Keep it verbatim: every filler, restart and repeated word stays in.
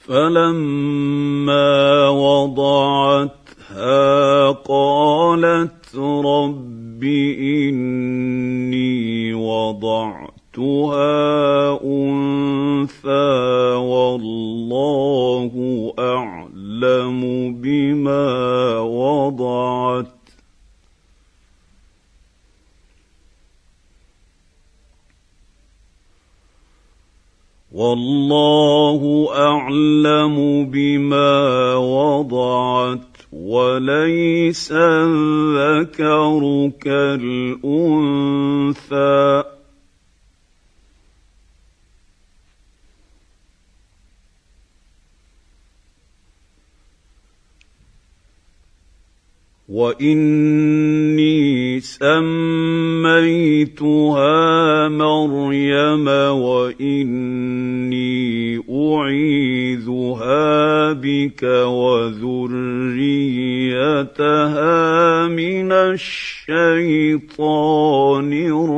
فلما وضعتها قالت رب إني وضعتها أنثى والله أعلم بما وضعت والله أعلم بما وضعت وليس الذكر كالأنثى وإني سميتها مريم وإني أعيذها بك وذريتها من الشيطان